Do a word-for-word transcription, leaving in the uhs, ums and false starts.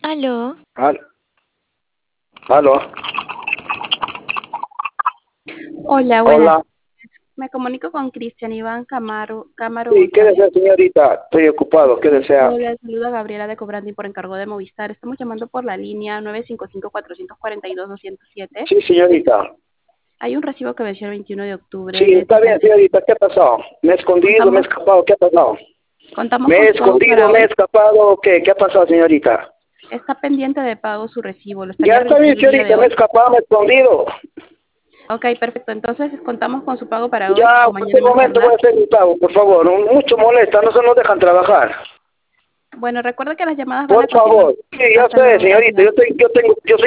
Aló. Al- Aló. Hola, buenas. Hola. Me comunico con Cristian Iván Camaro, Camaro Sí, ¿qué González. desea, señorita? Estoy ocupado. ¿Qué desea? Hola, saluda Gabriela de Cobrandi por encargo de Movistar. Estamos llamando por la línea nueve cinco cinco, cuatro cuatro dos, dos cero siete. Sí, señorita. Hay un recibo que venció el veintiuno de octubre. Sí, De está bien, señorita. ¿Qué ha pasado? ¿Me he escondido? ¿Me he contamos, escapado? ¿Qué ha pasado? contamos ¿Me he con su pago escondido? para ¿Me he hoy. escapado? ¿Qué? ¿Qué ha pasado, señorita? Está pendiente de pago su recibo. Lo Ya estaría está bien, realizando el día de señorita. Me he hoy. escapado, me he escondido. Ok, perfecto. Entonces contamos con su pago para hoy Ya, o en cualquier mañana más momento voy a tardar. hacer mi pago, por favor. Mucho molesta, no se nos dejan trabajar. Bueno, recuerda que las llamadas van a Por continuar favor. Sí, yo hasta sé, luego. señorita. Gracias. Yo, tengo, yo, tengo, yo soy